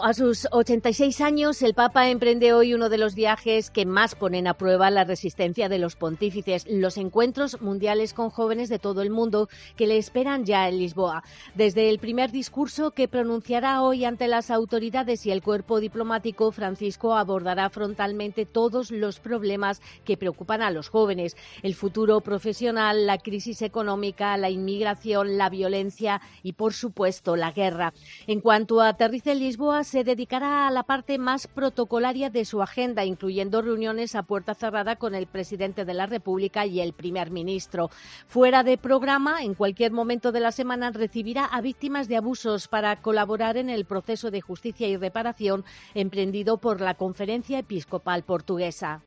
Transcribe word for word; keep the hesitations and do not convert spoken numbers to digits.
A sus ochenta y seis años, el Papa emprende hoy uno de los viajes que más ponen a prueba la resistencia de los pontífices, los encuentros mundiales con jóvenes de todo el mundo que le esperan ya en Lisboa. Desde el primer discurso que pronunciará hoy ante las autoridades y el cuerpo diplomático, Francisco abordará frontalmente todos los problemas que preocupan a los jóvenes: el futuro profesional, la crisis económica, la inmigración, la violencia y, por supuesto, la guerra. En cuanto aterrice en Lisboa, se dedicará a la parte más protocolaria de su agenda, incluyendo reuniones a puerta cerrada con el presidente de la República y el primer ministro. Fuera de programa, en cualquier momento de la semana recibirá a víctimas de abusos para colaborar en el proceso de justicia y reparación emprendido por la Conferencia Episcopal Portuguesa.